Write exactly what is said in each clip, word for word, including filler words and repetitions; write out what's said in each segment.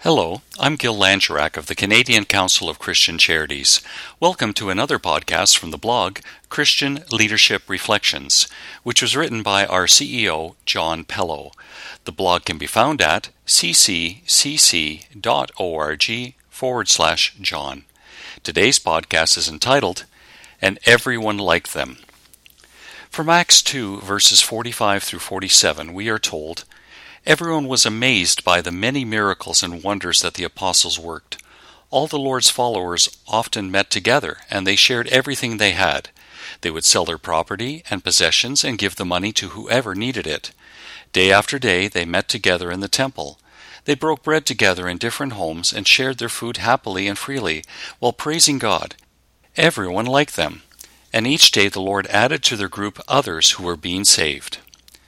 Hello, I'm Gil Langerak of the Canadian Council of Christian Charities. Welcome to another podcast from the blog Christian Leadership Reflections, which was written by our C E O, John Pello. The blog can be found at cccc.org forward slash John. Today's podcast is entitled, And Everyone Liked Them. From Acts two, verses forty-five through forty-seven, we are told, Everyone was amazed by the many miracles and wonders that the apostles worked. All the Lord's followers often met together, and they shared everything they had. They would sell their property and possessions and give the money to whoever needed it. Day after day they met together in the temple. They broke bread together in different homes and shared their food happily and freely, while praising God. Everyone liked them, and each day the Lord added to their group others who were being saved.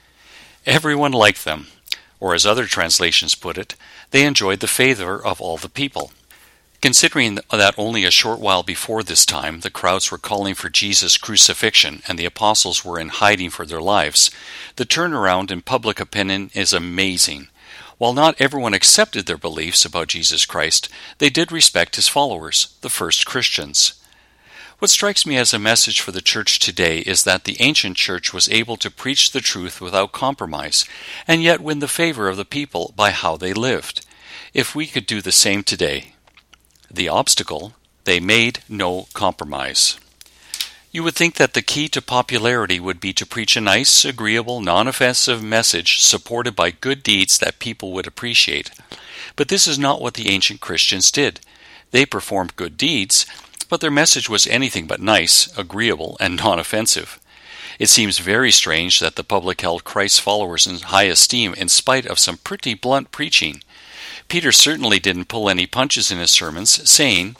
Everyone liked them. Or as other translations put it, they enjoyed the favor of all the people. Considering that only a short while before this time the crowds were calling for Jesus' crucifixion and the apostles were in hiding for their lives, the turnaround in public opinion is amazing. While not everyone accepted their beliefs about Jesus Christ, they did respect his followers, the first Christians. What strikes me as a message for the church today is that the ancient church was able to preach the truth without compromise, and yet win the favor of the people by how they lived. If we could do the same today. The obstacle, they made no compromise. You would think that the key to popularity would be to preach a nice, agreeable, non-offensive message supported by good deeds that people would appreciate. But this is not what the ancient Christians did. They performed good deeds, but their message was anything but nice, agreeable, and non-offensive. It seems very strange that the public held Christ's followers in high esteem in spite of some pretty blunt preaching. Peter certainly didn't pull any punches in his sermons, saying,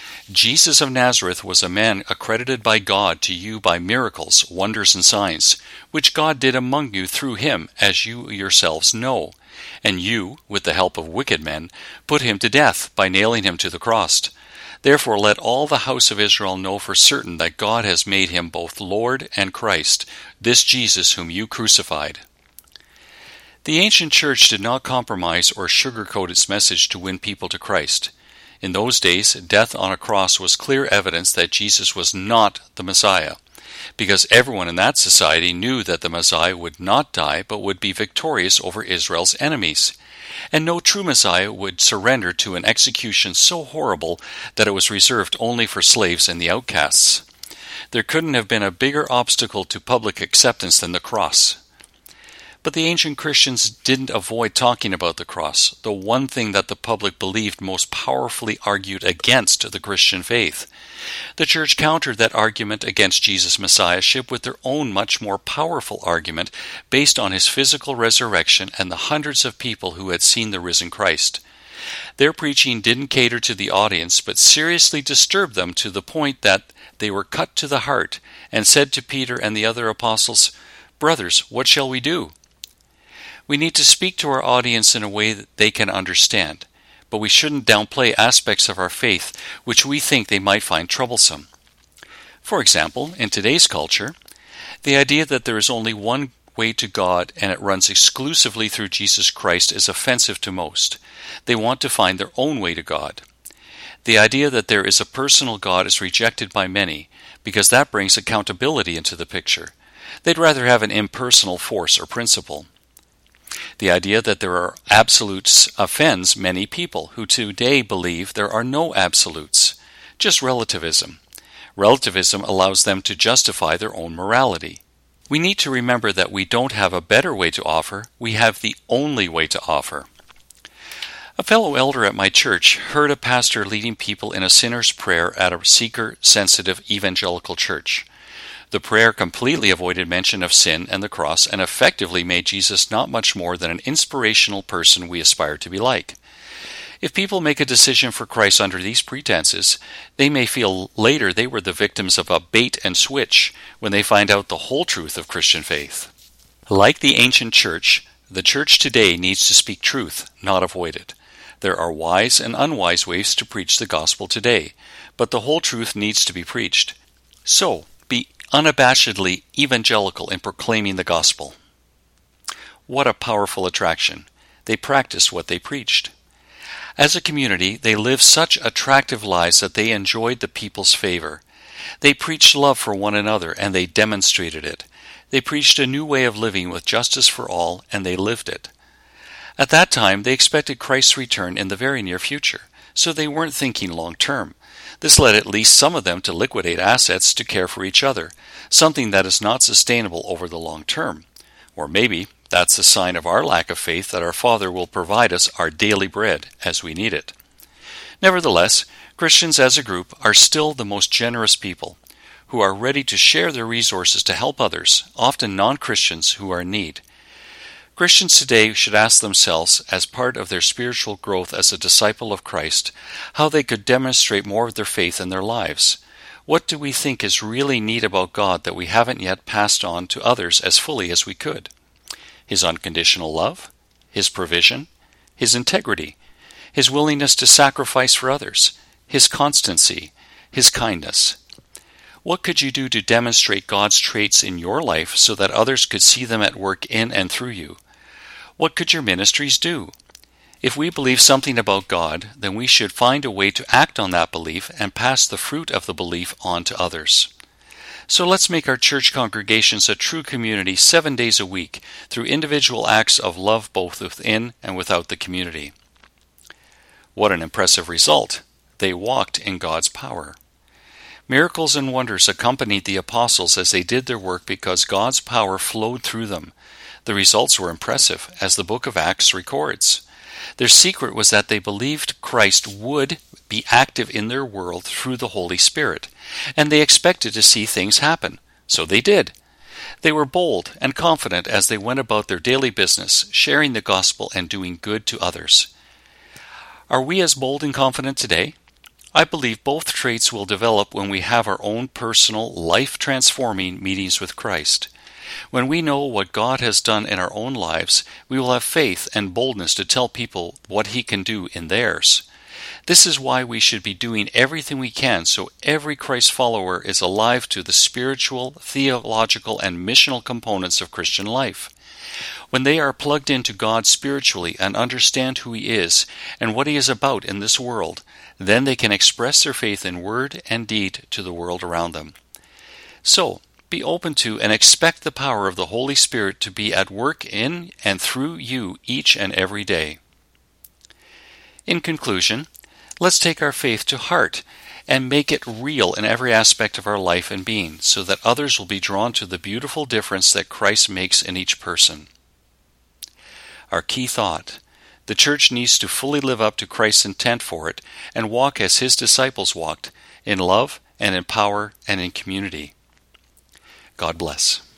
Jesus of Nazareth was a man accredited by God to you by miracles, wonders, and signs, which God did among you through him, as you yourselves know. And you, with the help of wicked men, put him to death by nailing him to the cross. Therefore let all the house of Israel know for certain that God has made him both Lord and Christ, this Jesus whom you crucified. The ancient church did not compromise or sugarcoat its message to win people to Christ. In those days, death on a cross was clear evidence that Jesus was not the Messiah, because everyone in that society knew that the Messiah would not die but would be victorious over Israel's enemies. And no true Messiah would surrender to an execution so horrible that it was reserved only for slaves and the outcasts. There couldn't have been a bigger obstacle to public acceptance than the cross. But the ancient Christians didn't avoid talking about the cross, the one thing that the public believed most powerfully argued against the Christian faith. The church countered that argument against Jesus' messiahship with their own much more powerful argument based on his physical resurrection and the hundreds of people who had seen the risen Christ. Their preaching didn't cater to the audience, but seriously disturbed them to the point that they were cut to the heart and said to Peter and the other apostles, Brothers, what shall we do? We need to speak to our audience in a way that they can understand, but we shouldn't downplay aspects of our faith which we think they might find troublesome. For example, in today's culture, the idea that there is only one way to God and it runs exclusively through Jesus Christ is offensive to most. They want to find their own way to God. The idea that there is a personal God is rejected by many because that brings accountability into the picture. They'd rather have an impersonal force or principle. The idea that there are absolutes offends many people who today believe there are no absolutes, just relativism. Relativism allows them to justify their own morality. We need to remember that we don't have a better way to offer, we have the only way to offer. A fellow elder at my church heard a pastor leading people in a sinner's prayer at a seeker-sensitive evangelical church. The prayer completely avoided mention of sin and the cross and effectively made Jesus not much more than an inspirational person we aspire to be like. If people make a decision for Christ under these pretenses, they may feel later they were the victims of a bait and switch when they find out the whole truth of Christian faith. Like the ancient church, the church today needs to speak truth, not avoid it. There are wise and unwise ways to preach the gospel today, but the whole truth needs to be preached. So, be unabashedly evangelical in proclaiming the gospel. What a powerful attraction. They practiced what they preached. As a community, they lived such attractive lives that they enjoyed the people's favor. They preached love for one another, and they demonstrated it. They preached a new way of living with justice for all, and they lived it. At that time, they expected Christ's return in the very near future, so they weren't thinking long-term. This led at least some of them to liquidate assets to care for each other, something that is not sustainable over the long term. Or maybe that's a sign of our lack of faith that our Father will provide us our daily bread as we need it. Nevertheless, Christians as a group are still the most generous people, who are ready to share their resources to help others, often non-Christians who are in need. Christians today should ask themselves, as part of their spiritual growth as a disciple of Christ, how they could demonstrate more of their faith in their lives. What do we think is really neat about God that we haven't yet passed on to others as fully as we could? His unconditional love, His provision, His integrity, His willingness to sacrifice for others, His constancy, His kindness. What could you do to demonstrate God's traits in your life so that others could see them at work in and through you? What could your ministries do? If we believe something about God, then we should find a way to act on that belief and pass the fruit of the belief on to others. So let's make our church congregations a true community seven days a week through individual acts of love both within and without the community. What an impressive result! They walked in God's power. Miracles and wonders accompanied the apostles as they did their work because God's power flowed through them. The results were impressive, as the book of Acts records. Their secret was that they believed Christ would be active in their world through the Holy Spirit, and they expected to see things happen. So they did. They were bold and confident as they went about their daily business, sharing the gospel and doing good to others. Are we as bold and confident today? I believe both traits will develop when we have our own personal, life-transforming meetings with Christ. When we know what God has done in our own lives, we will have faith and boldness to tell people what He can do in theirs. This is why we should be doing everything we can so every Christ follower is alive to the spiritual, theological, and missional components of Christian life. When they are plugged into God spiritually and understand who He is and what He is about in this world, then they can express their faith in word and deed to the world around them. So, be open to and expect the power of the Holy Spirit to be at work in and through you each and every day. In conclusion, let's take our faith to heart and make it real in every aspect of our life and being, so that others will be drawn to the beautiful difference that Christ makes in each person. Our key thought: the church needs to fully live up to Christ's intent for it and walk as His disciples walked, in love and in power and in community. God bless.